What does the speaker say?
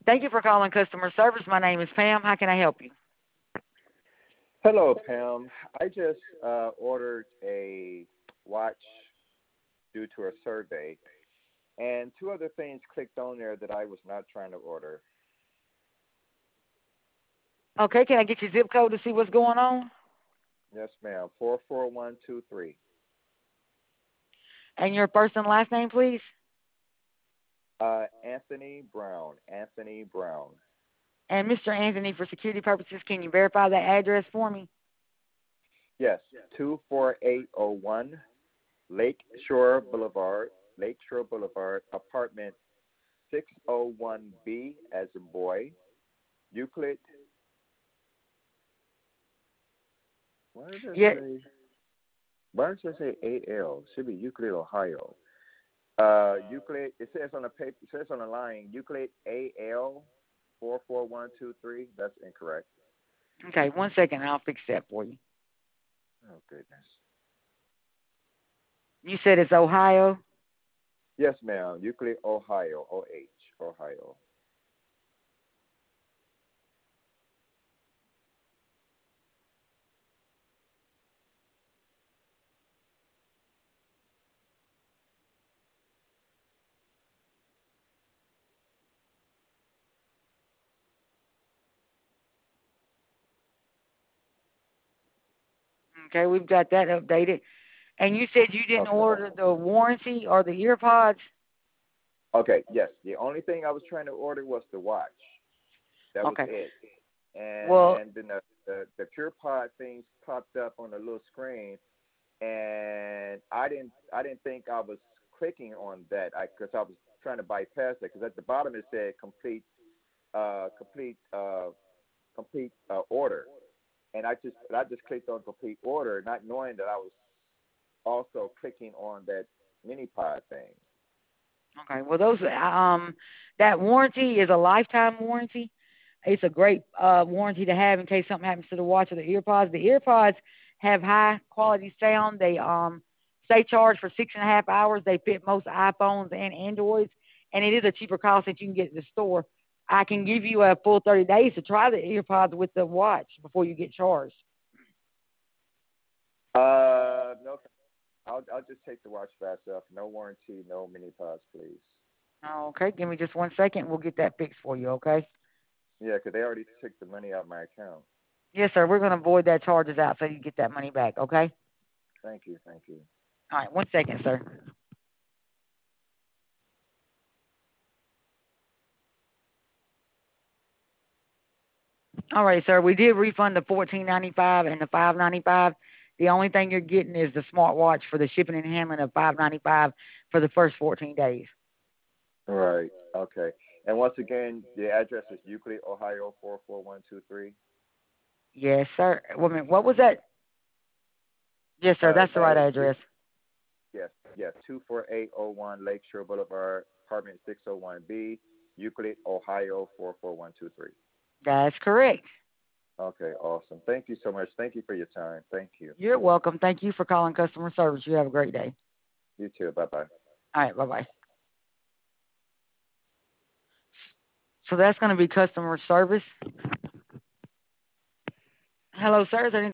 Thank you for calling customer service. My name is Pam. How can I help you? Hello, Pam. I just ordered a watch due to a survey, and two other things clicked on there that I was not trying to order. Okay, can I get your zip code to see what's going on? Yes, ma'am. 44123. And your first and last name, please? Anthony Brown. Anthony Brown. And Mr. Anthony, for security purposes, can you verify that address for me? Yes, 24801 Lakeshore Boulevard, apartment 601B as in boy, Euclid. Why does it Yeah, say? Why does it say AL? Should be Euclid, Ohio. Euclid. It says on the paper. It says on the line Euclid AL 44123. That's incorrect. okay, 1 second, I'll fix that for you. Oh goodness. You said it's Ohio? Yes, ma'am. Euclid, Ohio. Ohio. Okay, we've got that updated. And you said you didn't Okay. order the warranty or the ear pods? Okay. Yes. The only thing I was trying to order was the watch. That was Okay. it. And Well, and then the PurePod things popped up on the little screen, and I didn't think I was clicking on that because I was trying to bypass that because at the bottom it said uh complete uh complete order, and I just clicked on complete order, not knowing that I was also clicking on that mini pod thing. okay. Well, those that warranty is a lifetime warranty. It's a great warranty to have in case something happens to the watch or the ear pods. The ear pods have high quality sound. They stay charged for 6.5 hours. They fit most iPhones and Androids, and it is a cheaper cost that you can get at the store. I can give you a full 30 days to try the ear pods with the watch before you get charged. No, I'll just take the watch by itself. No warranty, no mini pods, please. Okay, give me just 1 second. We'll get that fixed for you. Okay. Yeah, 'cause they already took the money out of my account. Yes, sir. We're going to void that charges out so you get that money back. Okay. Thank you, thank you. All right. 1 second, sir. All right, sir. We did refund the 14.95 and the 5.95. The only thing you're getting is the smartwatch for the shipping and handling of 5.95 for the first 14 days. Right. Okay. And once again, the address is Euclid, Ohio 44123. Yes, sir. Wait a minute. What was that? Yes, sir. That's the That right is address. yes, 24801 Lakeshore Boulevard, apartment 601B, Euclid, Ohio 44123. That's correct. Okay, awesome. Thank you so much. Thank you for your time. Thank you. You're welcome. Thank you for calling customer service. You have a great day. You too. Bye bye. All right. Bye bye. So that's going to be customer service. Hello, sir. Is there